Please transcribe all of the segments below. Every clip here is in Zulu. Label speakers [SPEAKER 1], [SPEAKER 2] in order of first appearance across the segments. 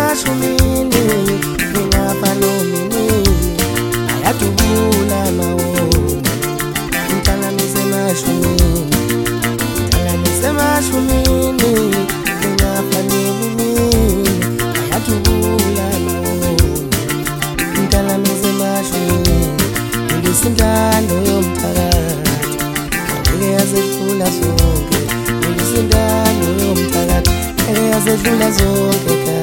[SPEAKER 1] nasemashumini ngingapha nomini ayadubula mawona mntana nasemashumini mntana nasemashumini ngingapha nomini ayadubula mawona mntana nasemashumini ngisindano yomthakathi ngeke yazedlula zonke ngisindano yomthakathi ngeke yazedlula zonke kaya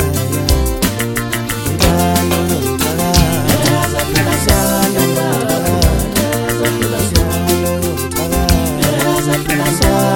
[SPEAKER 1] indano yomthakathi yazedlula zonke